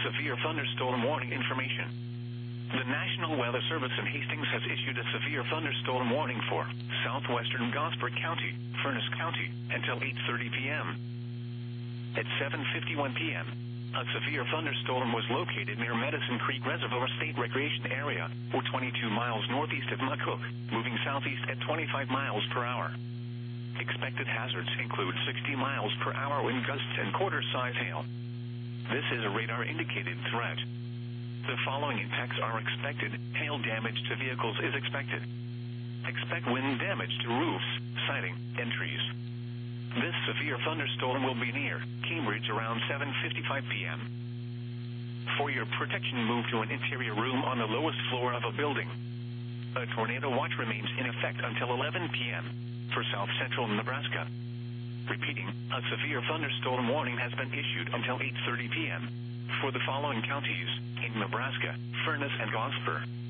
severe thunderstorm warning information. The National Weather Service in Hastings has issued a severe thunderstorm warning for southwestern Gosford County, Furness County, until 8:30 p.m. At 7:51 p.m., a severe thunderstorm was located near Medicine Creek Reservoir State Recreation Area, or 22 miles northeast of McCook, moving southeast at 25 miles per hour. Expected hazards include 60 miles per hour wind gusts and quarter-size hail. This is a radar-indicated threat. The following impacts are expected. Hail damage to vehicles is expected. Expect wind damage to roofs, siding, and trees. This severe thunderstorm will be near Cambridge around 7:55 p.m. For your protection, move to an interior room on the lowest floor of a building. A tornado watch remains in effect until 11 p.m. for south central Nebraska. Repeating, a severe thunderstorm warning has been issued until 8:30 p.m. for the following counties in Nebraska: Furness and Gosford.